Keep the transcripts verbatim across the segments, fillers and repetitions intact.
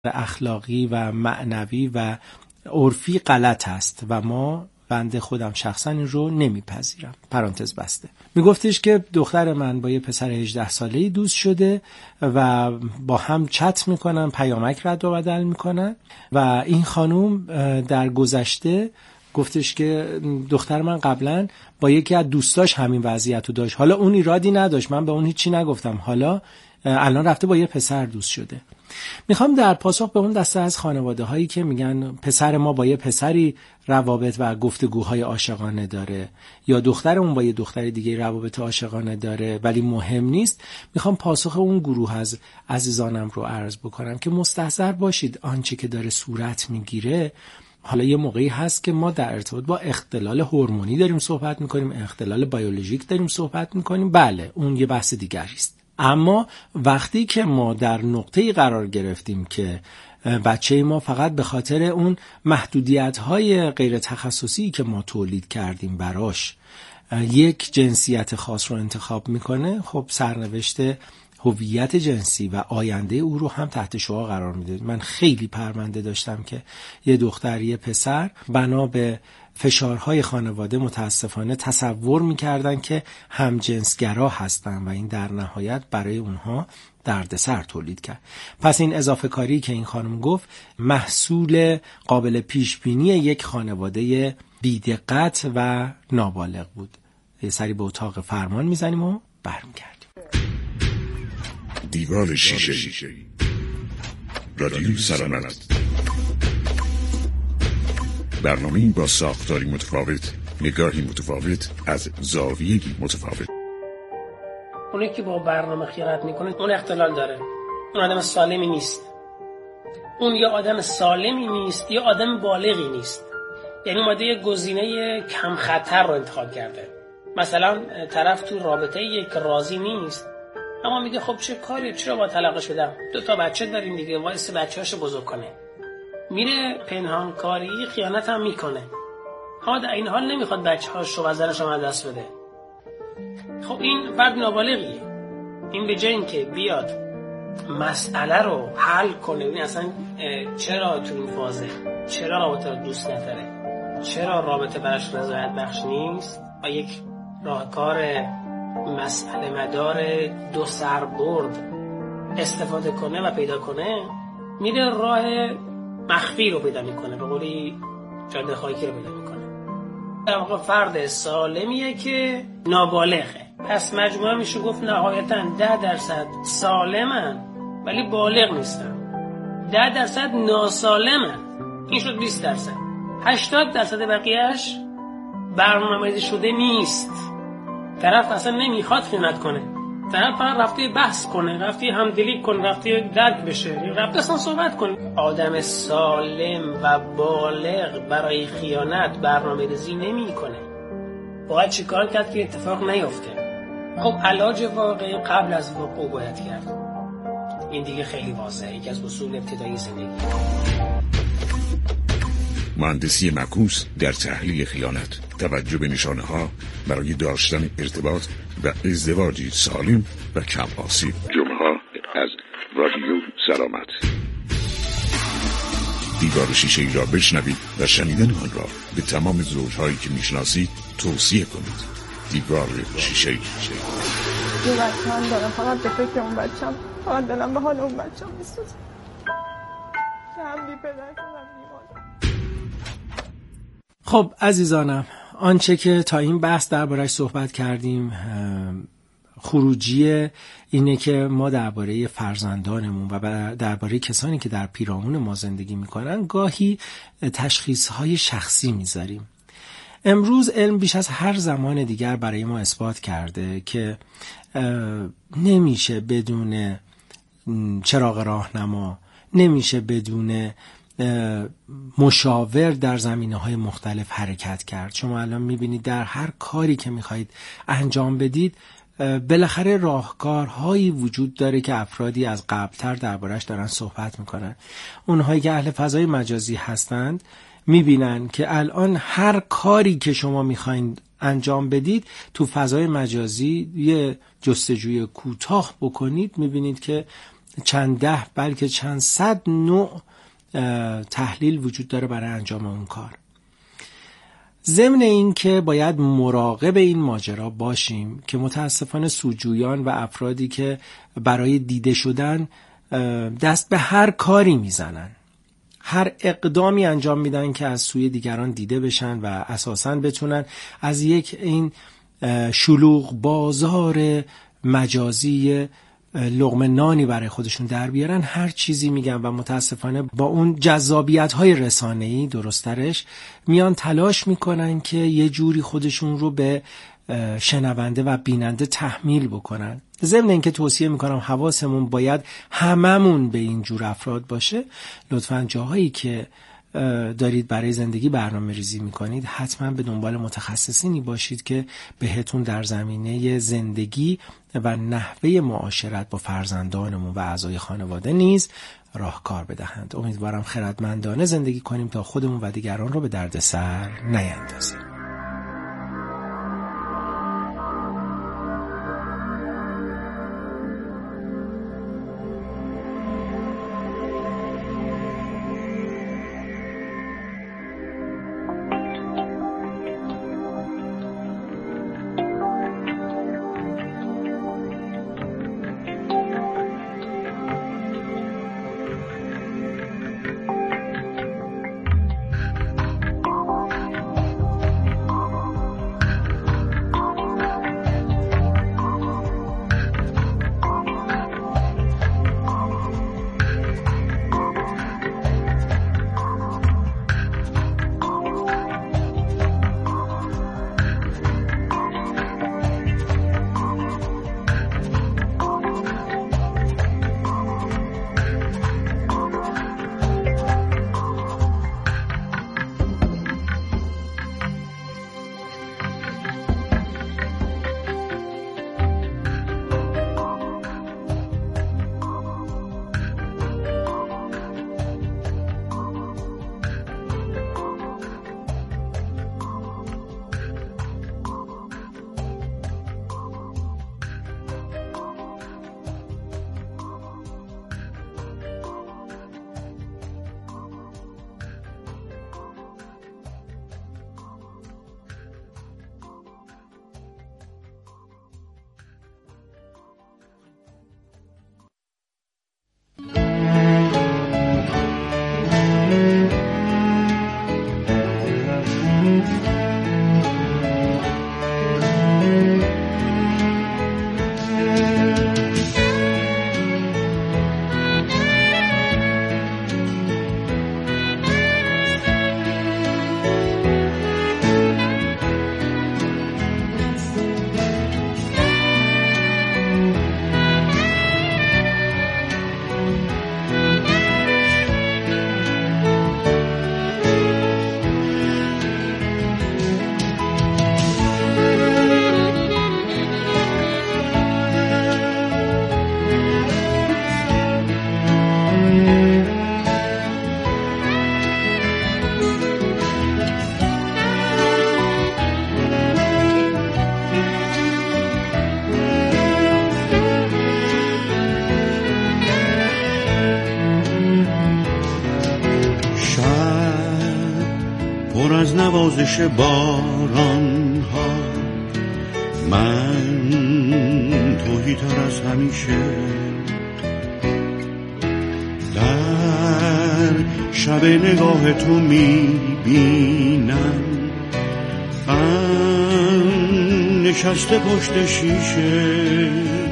اخلاقی و معنوی و عرفی غلط است و ما بنده خودم شخصا این رو نمیپذیرم. پرانتز بسته. میگفتش که دختر من با یه پسر هجده ساله‌ای دوست شده و با هم چت میکنن، پیامک رد و بدل میکنن و این خانوم در گذشته گفتش که دختر من قبلا با یکی از دوستاش همین وضعیت رو داشت، حالا اون ایرادی نداشت، من به اون هیچی نگفتم، حالا الان رفته با یه پسر دوست شده. میخوام در پاسخ به اون دسته از خانواده هایی که میگن پسر ما با یه پسری روابط و گفتگوهای عاشقانه داره یا دخترمون با یه دختر دیگه روابط عاشقانه داره ولی مهم نیست، میخوام پاسخ اون گروه از عزیزانم رو عرض بکنم که مستحضر باشید آنچه که داره صورت میگیره. حالا یه موقعی هست که ما در ارتباط با اختلال هورمونی داریم صحبت میکنیم، اختلال بیولوژیک داریم صحبت میکنیم، بله اون یه بحث دیگری است. اما وقتی که ما در نقطه‌ای قرار گرفتیم که بچه ما فقط به خاطر اون محدودیت‌های غیر تخصصی که ما تولید کردیم براش یک جنسیت خاص رو انتخاب میکنه، خب سرنوشت هویت جنسی و آینده او رو هم تحت شعاع قرار میده. من خیلی پرونده داشتم که یه دختر یه پسر بنا به فشارهای خانواده متاسفانه تصور میکردن که همجنسگرا هستن و این در نهایت برای اونها دردسر تولید کرد. پس این اضافه کاری که این خانم گفت محصول قابل پیش بینی یک خانواده بی‌دقت و نابالغ بود. یه سری به اتاق فرمان میزنیم و برمیگردیم. دیوار شیشه‌ای رادیو سلامت، برنامه‌ای با ساختاری متفاوت، نگاهی متفاوت از زاویه‌ای متفاوت. اونی که با برنامه خیانت میکنه اون اختلال داره، اون آدم سالمی نیست. اون یا آدم سالمی نیست یا آدم بالغی نیست. یعنی اومده یه گزینه کم خطر رو انتخاب کرده. مثلا طرف تو رابطه یک راضی نیست اما میگه خب چه کاری، چرا با طلاقش بدم، دو تا بچه داریم دیگه، وایس بچه‌اشو بزرگ کنه. میره پنهانکاری خیانت هم میکنه، اما در این حال نمیخواد بچه‌هاشو و زنشو از دست بده. خب این فرد نابالغیه. این به جای اینکه بیاد مسئله رو حل کنه، این اصلا چرا تو این فازه، چرا رابطه رو دوست نداره، چرا رابطه براش رضایت بخش نیست و یک راهکار مسئله مدار دو سر برد استفاده کنه و پیدا کنه، میره راه مخفی رو پیدا میکنه، به قولی جاده خاکی رو پیدا میکنه. در واقع فرد سالمیه که نابالغه. پس مجموعه میشه گفت نهایتاً ده درصد سالمن ولی بالغ نیستن، ده درصد ناسالمن، این شد بیست درصد. هشتاد درصد بقیهش برنامه‌ریزی شده نیست. طرف اصلا نمیخواد خیانت کنه، طرف فقط رفته بحث کنه، رفته همدلی کنه، رفته درک بشه، رفته اصلا صحبت کنه. آدم سالم و بالغ برای خیانت برنامه‌ریزی نمیکنه. باید چیکار کرد که اتفاق نیفته؟ خب علاج واقعی قبل از وقوع باید کرد. این دیگه خیلی واضحه، یکی از اصول ابتدایی زندگی. مهندسی معکوس در تحلیل خیانت، توجه به نشانه ها برای داشتن ارتباط و ازدواجی سالم و کم آسیب. جمعه ها از رادیو سلامت. دیوار شیشه‌ای را بشنوید و شنیدن آن را به تمام زوجهایی که میشناسید توصیه کنید. دیوار شیشه‌ای. یه بچه هم دارم، فقط به فکر اون بچه هم، فقط دلم به حال اون بچه هم میسوزه که هم بی پدر کنم بیمار. خب عزیزانم، آنچه که تا این بحث درباره‌اش صحبت کردیم خروجی اینه که ما درباره فرزندانمون و درباره کسانی که در پیرامون ما زندگی میکنن گاهی تشخیصهای شخصی میذاریم. امروز علم بیش از هر زمان دیگر برای ما اثبات کرده که نمیشه بدون چراغ راهنما، نمیشه بدون مشاور در زمینه‌های مختلف حرکت کرد. شما الان میبینید در هر کاری که میخواید انجام بدید بالاخره راهکارهایی وجود داره که افرادی از قبلتر دربارش دارن صحبت میکنن. اونهایی که اهل فضای مجازی هستند میبینن که الان هر کاری که شما میخواین انجام بدید تو فضای مجازی یه جستجوی کوتاه بکنید، میبینید که چند ده بلکه چند صد نوع تحلیل وجود داره برای انجام اون کار. ضمن این که باید مراقب این ماجرا باشیم که متاسفانه سوجویان و افرادی که برای دیده شدن دست به هر کاری میزنن، هر اقدامی انجام میدن که از سوی دیگران دیده بشن و اساساً بتونن از یک این شلوغ بازار مجازی لقمه نانی برای خودشون در بیارن، هر چیزی میگن و متاسفانه با اون جذابیت های رسانه‌ای درسترش میان تلاش میکنن که یه جوری خودشون رو به شنونده و بیننده تحمیل بکنن. ضمن اینکه توصیه میکنم حواسمون باید هممون به این جور افراد باشه. لطفاً جاهایی که دارید برای زندگی برنامه ریزی میکنید حتما به دنبال متخصصینی باشید که بهتون در زمینه زندگی و نحوه معاشرت با فرزندانمون و اعضای خانواده نیز راهکار بدهند. امیدوارم خردمندانه زندگی کنیم تا خودمون و دیگران رو به دردسر نیندازیم. از نوازش باران ها من توهی تر از همیشه در شب نگاه تو میبینم من نشسته پشت شیشه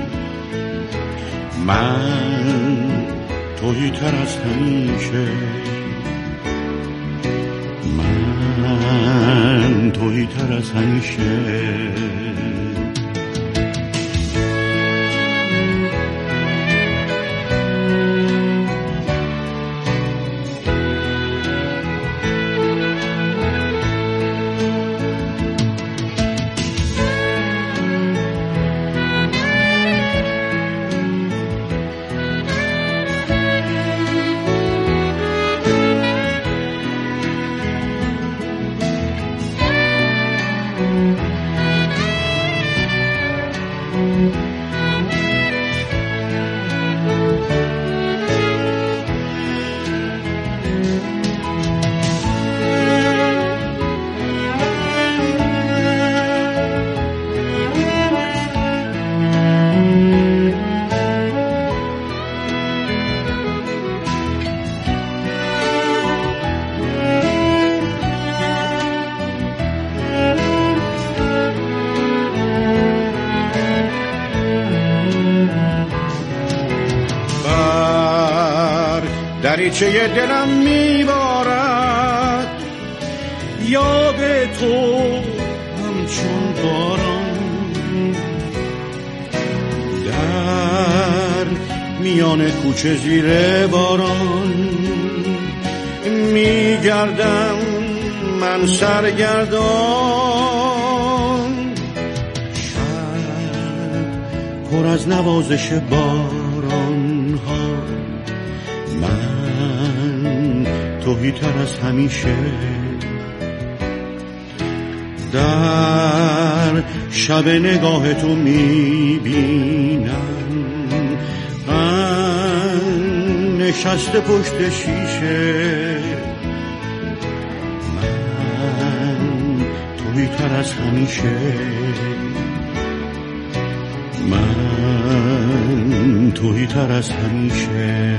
من توهی تر از همیشه من تویی تر از همیشه کوچه دلم میبارد، یاد تو همچون باران در میان کوچه زیر باران میگردم من سرگردان. شب پر از نوازش باران ها، من توهی تر از همیشه در شب نگاه تو میبینم. من نشسته پشت شیشه، من تویی تر از همیشه، من تویی تر از همیشه.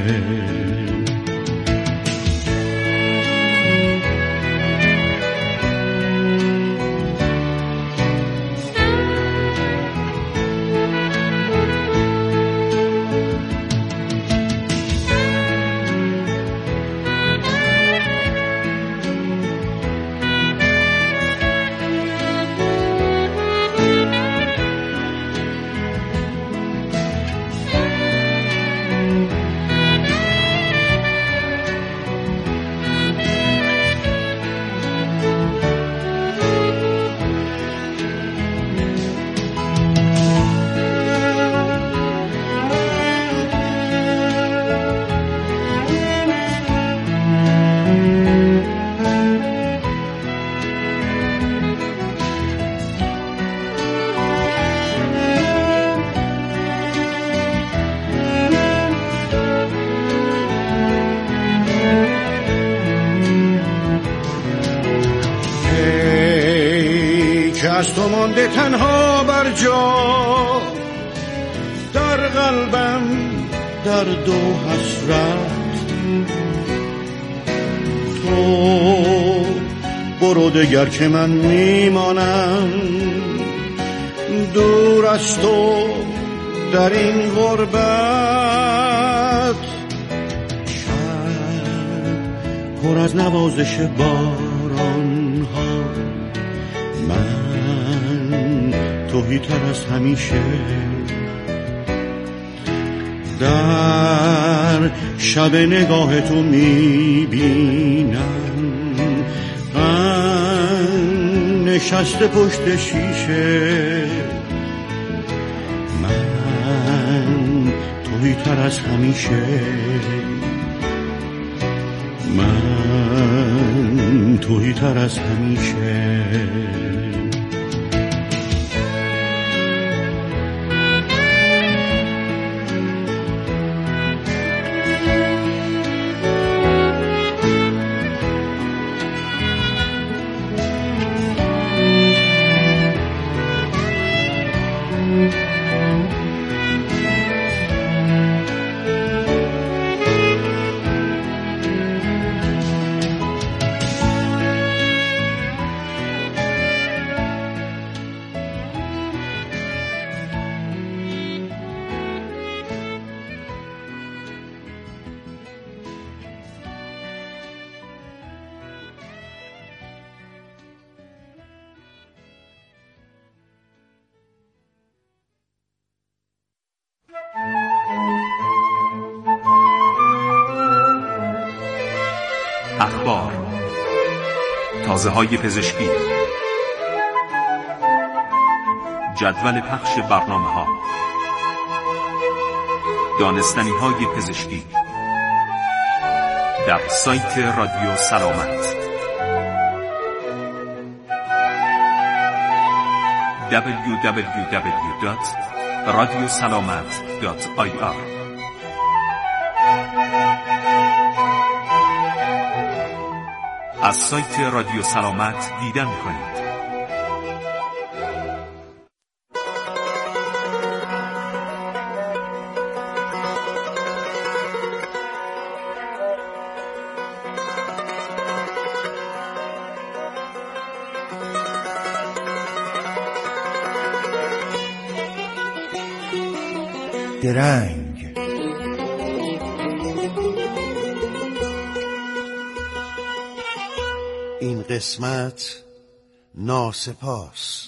از تو مانده تنها بر جا، در قلبم درد و حسرت. تو برو دگر که من میمانم دور از تو در این غربت. شب پر از نوازش باران ها، من توهی تر از همیشه در شب نگاه تو میبینم. من نشسته پشت شیشه، من توهی تر از همیشه، من توهی تر از همیشه. اخبار، تازه های پزشکی، جدول پخش برنامه ها، دانستنی های پزشکی در سایت رادیو سلامت دبلیو دبلیو دبلیو دات رادیو سلامت دات آی آر. از سایت رادیو سلامت دیدن کنید. درنگ این قسمت ناسپاس.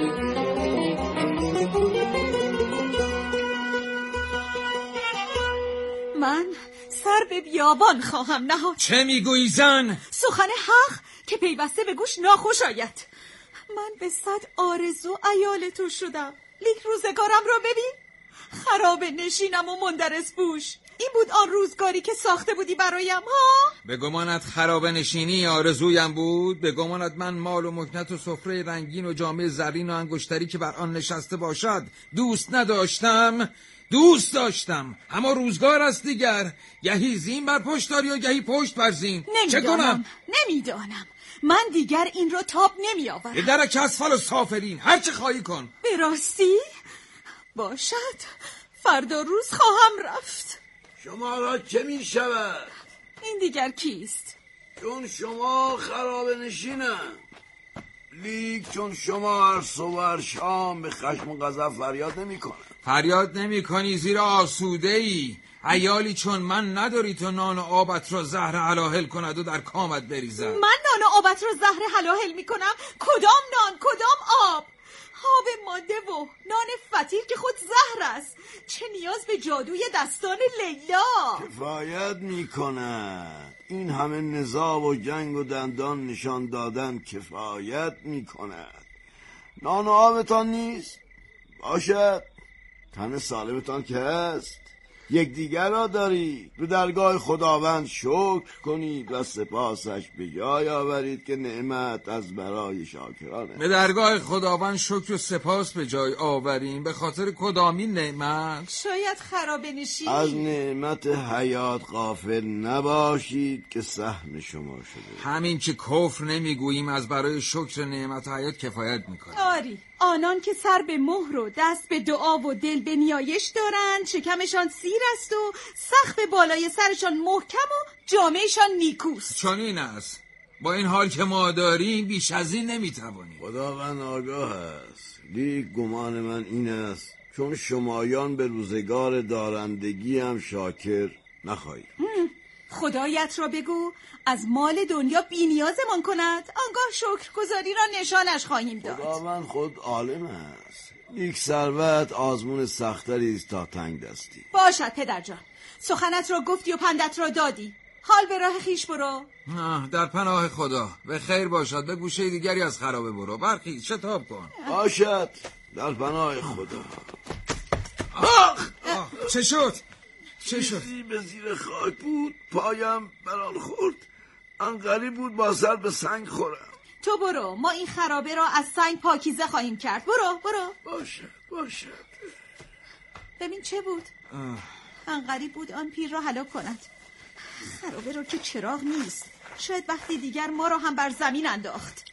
من سر به بیابان خواهم نهاد. چه میگویی زن؟ سخن حق که پیوسته به گوش ناخوش آید. من به صد آرزو عیال تو شدم، لیک روزگارم را ببین. خراب نشینم و مندرس بوش. این بود آن روزگاری که ساخته بودی برایم ها؟ به گمانت خراب نشینی آرزویم بود؟ به گمانت من مال و مکنت و سفره رنگین و جامه زرین و انگشتری که بر آن نشسته باشد دوست نداشتم؟ دوست داشتم، اما روزگار است دیگر. گهی زین بر پشت داری و گهی پشت بر زین. چه کنم؟ نمیدانم. من دیگر این رو تاب نمی آورم. به درک اسفل و سافرین، هر چه خواهی کن. به راستی؟ باشد، فردا روز خواهم رفت. شما را چه می شود؟ این دیگر کیست؟ چون شما خراب نشینم، لیک چون شما هر صبح هر شام به خشم و غضب فریاد نمی کنم. فریاد نمی کنی زیرا آسوده ای. عیالی چون من نداری تو نان و آبت را زهر حلاهل کند و در کامت بریزد. من نان و آبت را زهر حلاهل می کنم؟ کدام نان کدام آب؟ آب ماده و نان فطیر که خود زهر است. چه نیاز به جادوی دستان لیلا؟ کفایت می کند. این همه نزاع و جنگ و دندان نشان دادن کفایت می کند. نان و آبتان نیست؟ باشد، تن سالمتان که هست. یک دیگر را دارید. به درگاه خداوند شکر کنید و سپاسش به جای آورید که نعمت از برای شاکرانه. به درگاه خداوند شکر و سپاس به جای آوریم. به خاطر کدامین نعمت؟ شاید خراب نشینی. از نعمت حیات غافل نباشید که سهم شما شده. همین که کفر نمیگوییم از برای شکر نعمت حیات کفایت میکنیم. آری، آنان که سر به مهر و دست به دعا و دل به نیایش دارند شکمشان سیر است و سقف بالای سرشان محکم و جامهشان نیکوست. چون این است. با این حال که ما داریم بیش از این نمیتوانیم. خداوند آگاه است، لیک گمان من این است چون شمایان به روزگار دارندگی هم شاکر نخواهید. خدایت را بگو از مال دنیا بی نیازمان کند، آنگاه شکرگزاری را نشانش خواهیم داد. خداوند خود عالم است، لیک ثروت آزمون سختری است تا تنگ دستی. باشد پدر جان، سخنت را گفتی و پندت را دادی. حال به راه خیش برو. نه، در پناه خدا. به خیر باشد. به گوشه دیگری از خرابه برو. برخیز، شتاب کن. باشد، در پناه خدا. آخ! آخ! چه شد؟ چه شد؟ چیزی به زیر خاک بود، پایم بران خورد. انقریب بود با سر به سنگ خورم. تو برو، ما این خرابه را از سنگ پاکیزه خواهیم کرد. برو برو. باشد باشد. ببین چه بود؟ انقریب بود آن پیر را هلاک کند. خرابه را که چراغ نیست، شاید وقتی دیگر ما را هم بر زمین انداخت.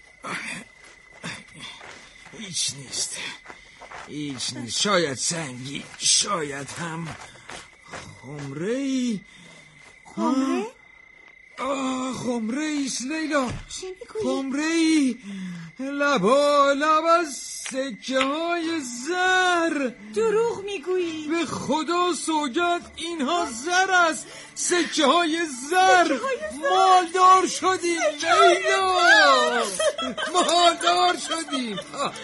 هیچ نیست، هیچ نیست. شاید سنگی، شاید هم خمره‌ای. خمره؟ آه، خمره ایست لیلا. چی میگویی؟ خمره ای لبا لب از سکه های زر. دروغ میگویی؟ به خدا سوگند اینها زر است. سکه های زر. مالدار شدیم لیلا، مالدار شدیم.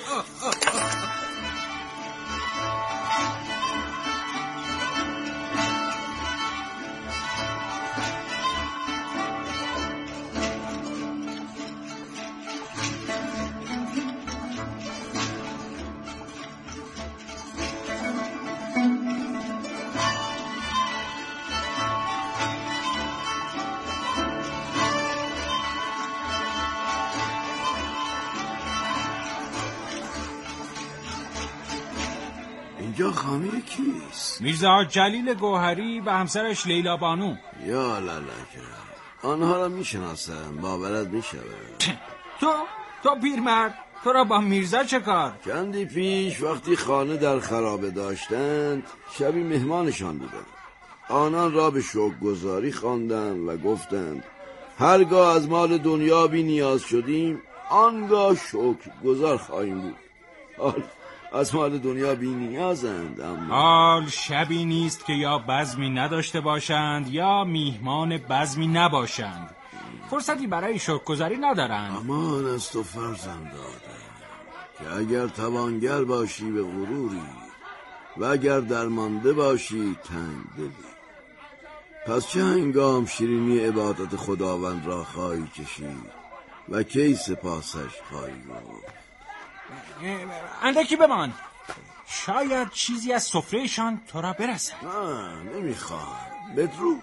اینجا خانه کیست؟ میرزا جلیل گوهری و همسرش لیلا بانو. یا لالکه، آنها را میشناسم، باورت میشود. تو تو پیرمرد، تو را با میرزا چه کار؟ چندی پیش وقتی خانه در خرابه داشتند شبی مهمانشان بودم. آنان را به شکرگزاری خواندند و گفتند هرگاه از مال دنیا بی نیاز شدیم آنگاه شکرگزار خواهیم بود. حال از مال دنیا بی نیازند، اما حال شبی نیست که یا بزمی نداشته باشند یا میهمان بزمی نباشند. فرصتی برای شکرگزاری ندارن. امان از تو فرزند آدم که اگر توانگر باشی به غروری و اگر درمانده باشی تنگ دلی. پس چه هنگام شیرینی عبادت خداوند را خواهی کشید و کی سپاسش خواهی گفت؟ اندکی بمان، شاید چیزی از سفرهشان تو را برسد. نه نمیخوام. بدرود.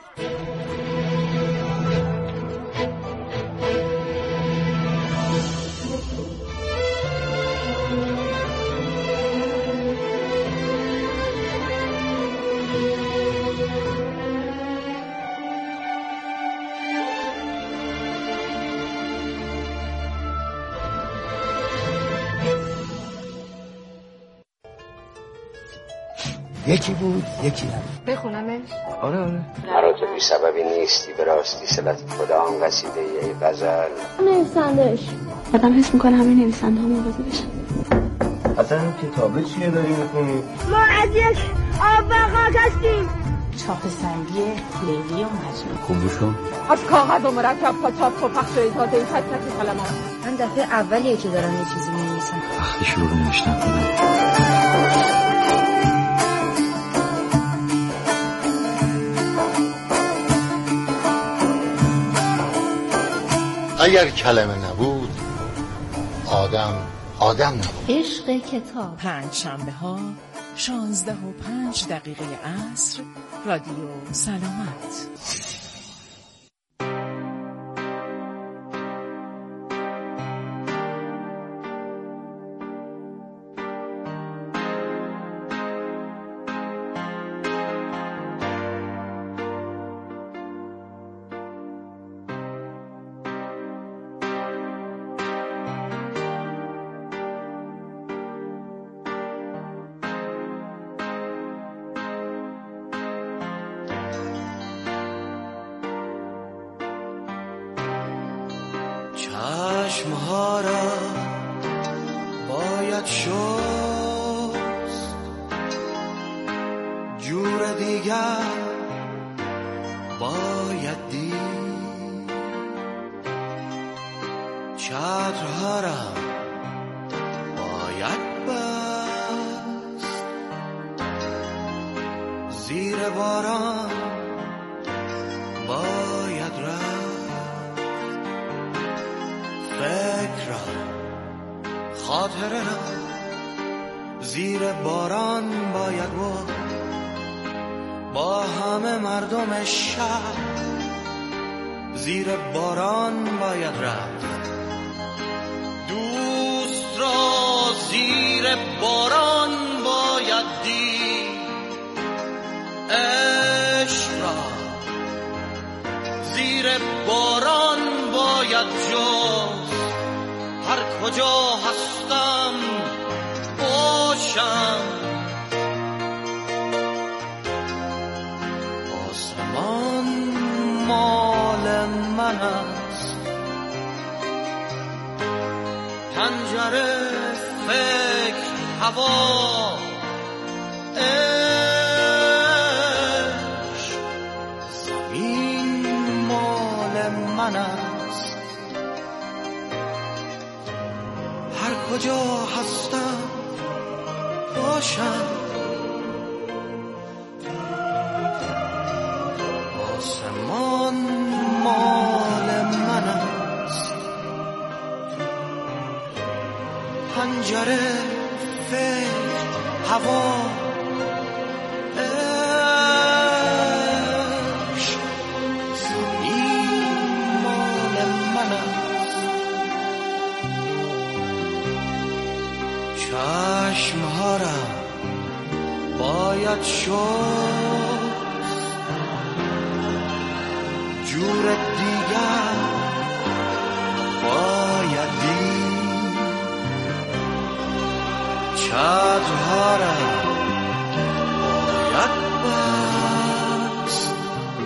یکی بود یکی هم. بخونمش؟ آره آره. مرا تو بی سببی نیستی به راستی صلت کدام قصیده ای غزل نویسندش. آدم حس میکنه همه نویسنده ها موازی بشن. اصلا این کتابه چیه داری میخونی؟ ما از یک آب و خاک هستیم. چاپ سنگی لیلی و مجنون. خوبوشون از کاغذ و مرکب تا چاپ و پخش ایتاده این تک تک کلمات. من دفعه اولیه که دارم یه چیزی می‌نویسم. وقتی شروع رو نوشتن کنم. اگر کلمه نبود آدم آدم نبود. عشق کتاب. پنج شنبه ها شانزده و پنج دقیقه عصر. رادیو سلامت. چشمها را باید شست، جور دیگر باید دید، چترها را باید بست، زیر باران باید رفت، فکر را خاطره را زیر باران باید بود، با همه مردم شهر زیر باران باید رفت، دوست را زیر باران باید دید، عشق را زیر باران باید جست، هر کجا هستم باشم، آسمان مال من است، پنجره فکر هوا عشق، زمین مال من است، هر کجا هستم باشم، آسمان مال من است، پنجره فکر هوا عشق، زمین مال من است، چشمها را باید شست، جور دیگر باید دید، چترها را باید بست،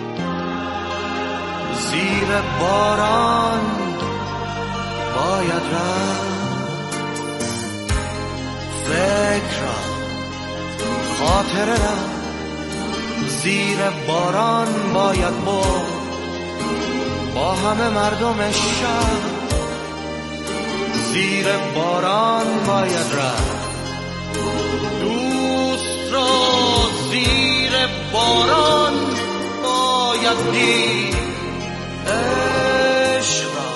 زیر باران باید رفت، فکر را خاطره را زیر باران باید بود، با همه مردم شهر زیر باران باید رفت. دوست را زیر باران باید دید، عشق را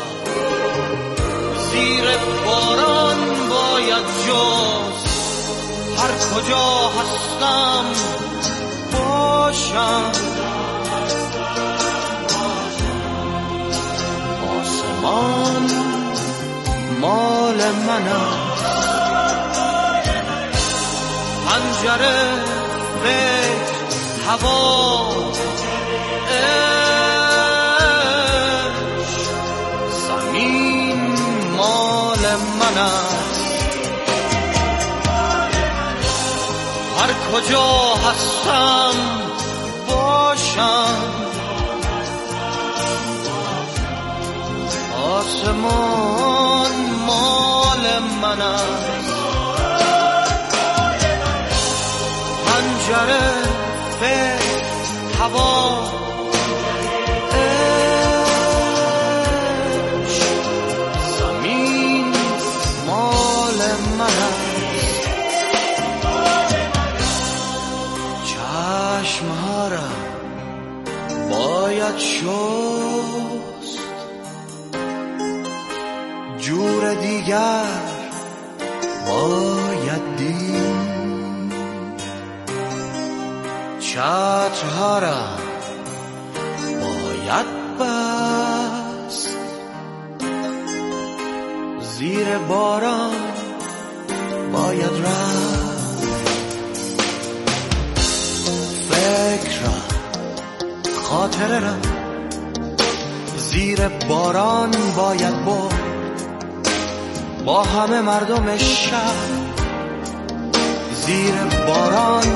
زیر باران باید جست. هر کجا هستم باشم، آسمان مال من است، پنجره فکر هوا عشق، زمین مال من است. هر کجا هستم باشم، آسمان مال من است، پنجره فکر هوا عشق، زمین مال من است. چشمها را باید شست، جور دیگر باید دید. چترها را باید بست، زیر باران باید رفت. فکر را خاطره را زیر باران باید برد. با همه مردم شهر زیر باران